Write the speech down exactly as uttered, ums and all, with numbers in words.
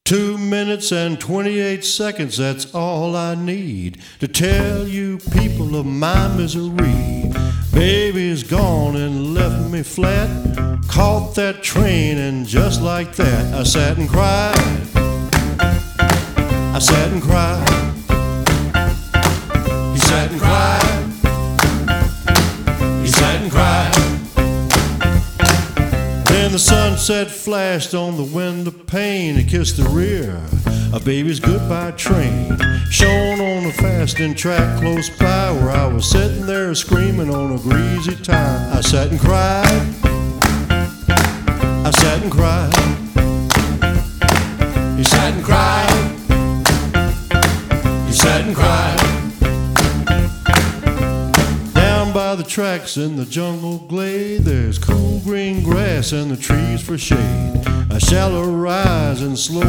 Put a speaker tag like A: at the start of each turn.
A: Two minutes and twenty-eight seconds, that's all I need to tell you people of my misery. Baby's gone and left me flat. Caught that train and just like that I sat and cried. I sat and cried. He sat and cried. He sat and cried. Then the sunset flashed on the window pane. It kissed the rear of baby's goodbye train. Shone on a fasting track close by where I was sitting there screaming on a greasy tire. I sat and cried. I sat and cried. He sat and cried. He sat and cried. Down by the tracks in the jungle glade, there's cool green grass and the trees for shade. A shallow rise and slow